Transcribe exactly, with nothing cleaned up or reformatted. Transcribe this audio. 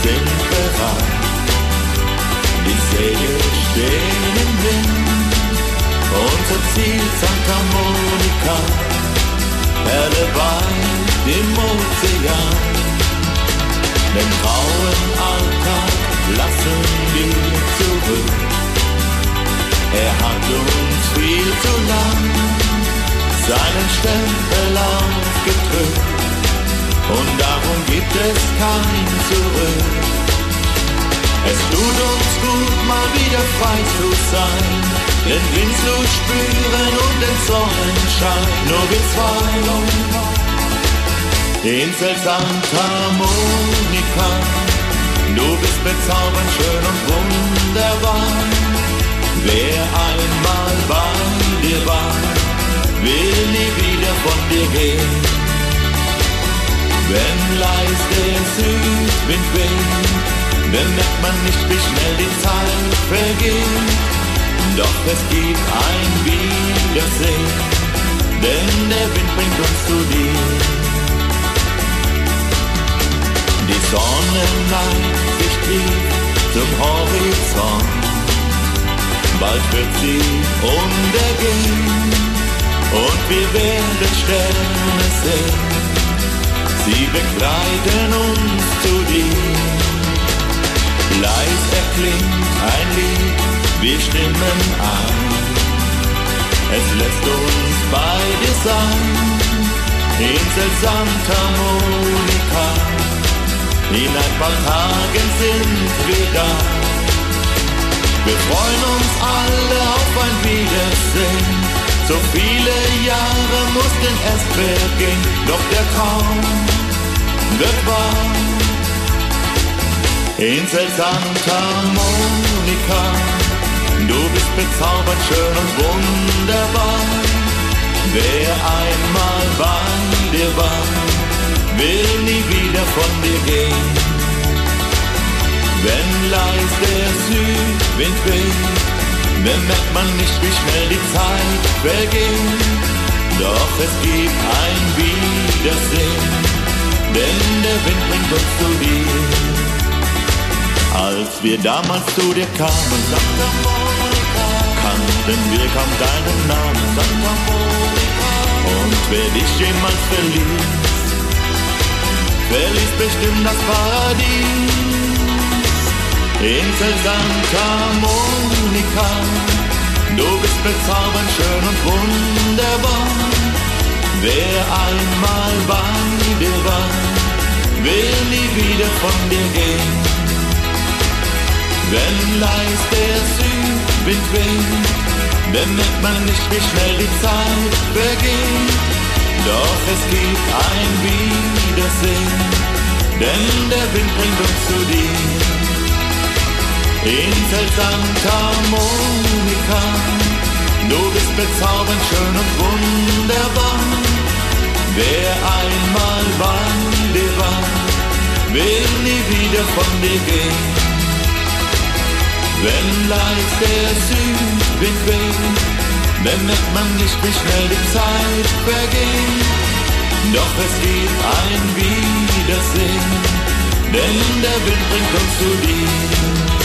sind bereit. Die Segel stehen im Wind, unser Ziel Santa Monica, perleweit im Ozean. Den grauen Alltag lassen wir zurück. Er hat uns viel zu lang seinen Stempel aufgedrückt und darum gibt es kein Zurück. Es tut uns gut, mal wieder frei zu sein, den Wind zu spüren und den Sonnenschein. Nur wir zwei, Insel Santa Monica, du bist bezaubernd schön und wunderbar. Wer einmal bei dir war, will nie wieder von dir gehen. Wenn leis der Südwind weht, bemerkt man nicht, wie schnell die Zeit vergeht. Doch es gibt ein Wiedersehen, denn der Wind bringt uns zu dir. Die Sonne neigt sich tief zum Horizont, bald wird sie untergehen und wir werden Sterne sehen. Sie begleiten uns zu dir. Leis erklingt ein Lied, wir stimmen ein. Es lässt uns bei dir sein, Insel Santa Monica. In ein paar Tagen sind wir da. Wir freuen uns alle auf ein Wiedersehen. So viele Jahre mussten erst vergehen, doch der Traum wird wahr. Insel Santa Monica, du bist bezaubernd schön und wunderbar. Wer einmal bei dir war, will nie wieder von dir gehen. Wenn leis der Südwind weht, bemerkt man nicht, wie schnell die Zeit vergeht. Doch es gibt ein Wiedersehen, denn der Wind bringt uns zu dir. Als wir damals zu dir kamen, Santa Monica, kannten wir kaum deinen Namen, Santa Monica. Und wer dich jemals verließ, verließ bestimmt das Paradies. Insel Santa Monica, du bist bezaubernd schön und wunderbar. Wer einmal bei dir war, will nie wieder von dir gehen. Wenn leis der Südwind weht, bemerkt man nicht, wie schnell die Zeit vergeht. Doch es gibt ein Wiedersehen, denn der Wind bringt uns zu dir. Insel Santa Monica, du bist bezaubernd schön und wunderbar. Wer einmal bei dir war, will nie wieder von dir gehen. Wenn leis der Südwind weht, bemerkt man nicht, wie schnell die Zeit vergeht. Doch es gibt ein Wiedersehen, denn der Wind bringt uns zu dir.